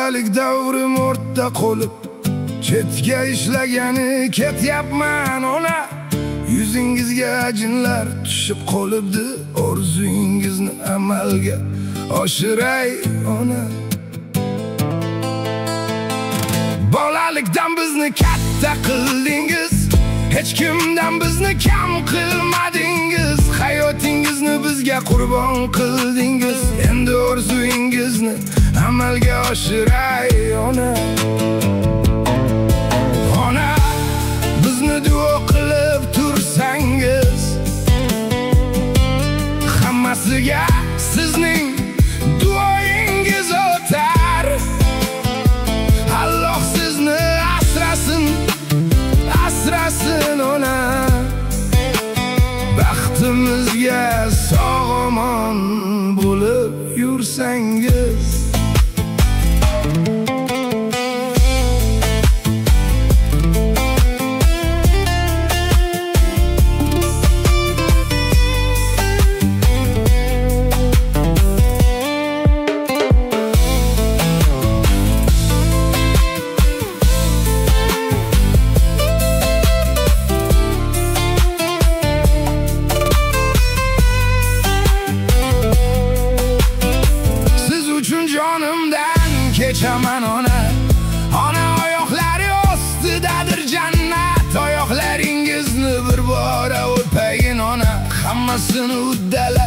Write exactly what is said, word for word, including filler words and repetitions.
Bolalik davrim o'rta qolib, chetga ishlagani ketyapman ona. Yuzingizga ajinlar tushib qolibdi, orzungizni amalga oshiray ona. Bolalikdan bizni katta qildingiz, hech kimdan bizni kam qilmadingiz. Hayotingizni bizga qurbon qildingiz, endi orzungizni amalga oshiray ona. Ona, bizni duo qilib tursangiz, hammasiga sizning duoyingiz o'tar. Alloh sizni asrasin, asrasin ona. Baxtimizga sog'-omon bo'lib yursangiz. Jonimdan kechaman ona. Ona, oyoqlari ostidadir jannat. Oyoqlaringizni bir bora o'pagin ona. Hammasini uddalab